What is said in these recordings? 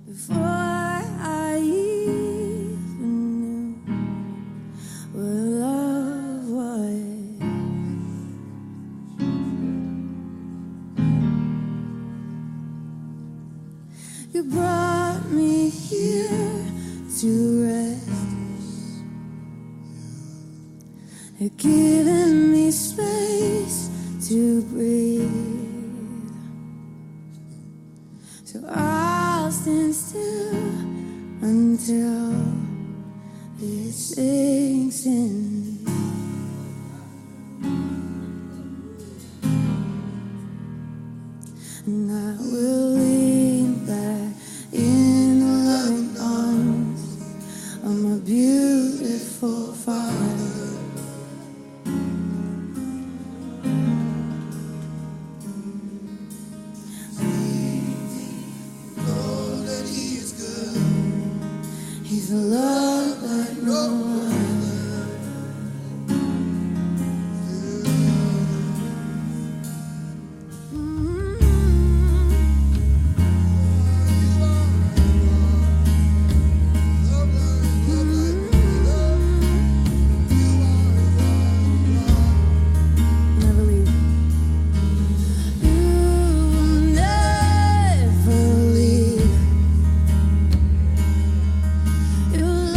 before I even knew what love was. You brought me here to rest. You're giving me space to breathe. So I'll stand still until it sinks in. And I will lean back in the loving arms of my beautiful Father. He's a love like no other. Never leave. You never leave. You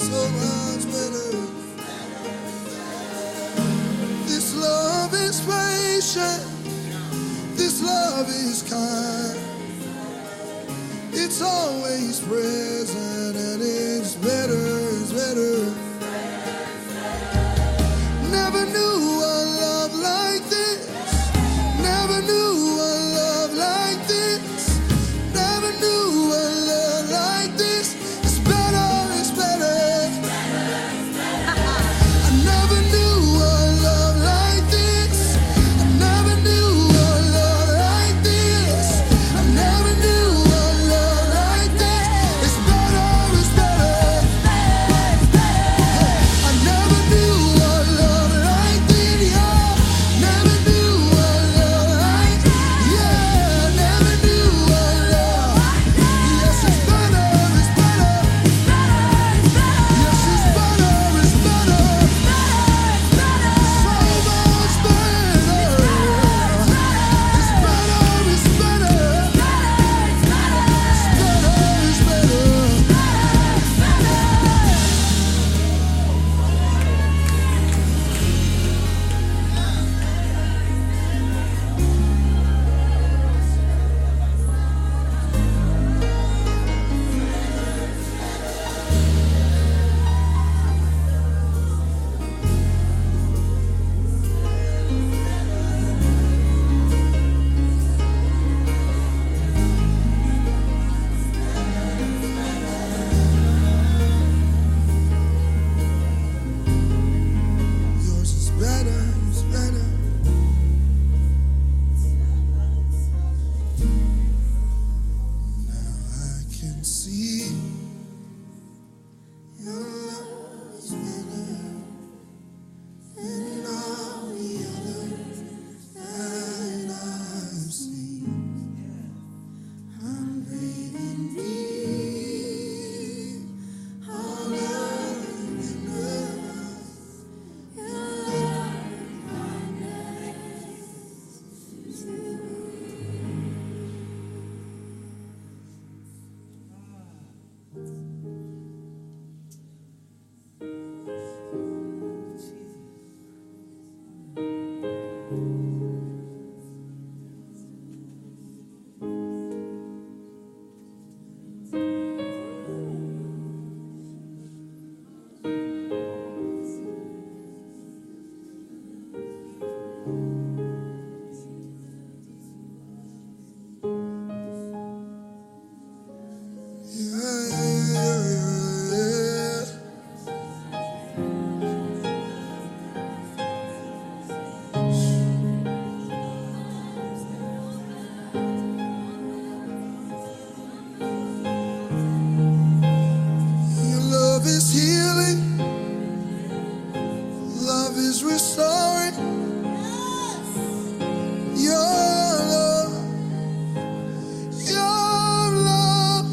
so much better. This love is patient. This love is kind. It's always present and it's better, it's better. Never knew a love like this. Never knew a love like this. Never knew a love like this. It's better, it's better. I never knew a love like this. I never knew a love like this. I never knew a love like this. It's better, it's better. I never knew a love like this. Yeah, never knew a love like this. Yeah, never knew a love. Yes, it's better, it's better. Yes, it's better, it's better. So much better. It's better, it's better. It's better, it's yours is better, it's better. Now I can see your love is better than all the others that I've seen. I'm breathing deep, all over the earth. Your love is healing, love is restoring. Your love, your love,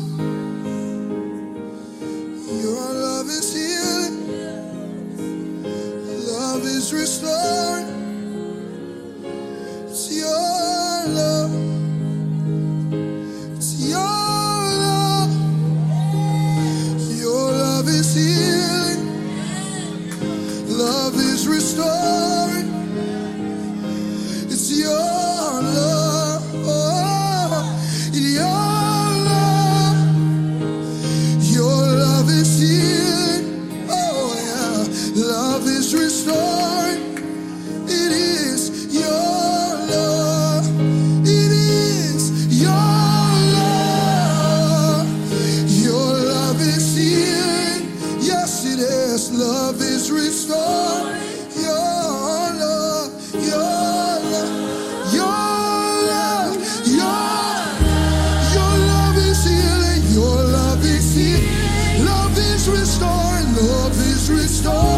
your love is healing, love is restoring. It's your love, it's your love. Your love is healing, love is restoring. It's your love, oh, your love. Your love is healing, oh yeah. Love is restoring. It is your love. It is your love. Your love is healing. Yes, it is. Love is restoring. Your love, your love, your love, your love is healing. Your love is healing. Love is restoring. Love is restoring.